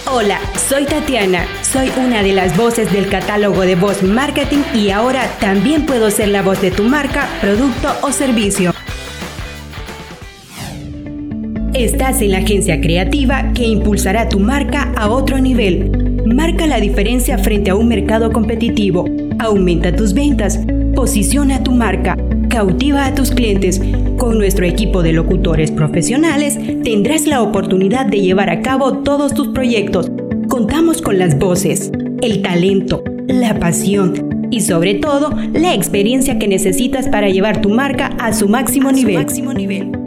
Hola, soy Tatiana. Soy una de las voces del catálogo de Voz Marketing y ahora también puedo ser la voz de tu marca, producto o servicio. Estás en la agencia creativa que impulsará tu marca a otro nivel. Marca la diferencia frente a un mercado competitivo. Aumenta tus ventas. Posiciona tu marca. Cautiva a tus clientes. Con nuestro equipo de locutores profesionales tendrás la oportunidad de llevar a cabo todos tus proyectos. Contamos con las voces, el talento, la pasión y sobre todo la experiencia que necesitas para llevar tu marca a su máximo nivel.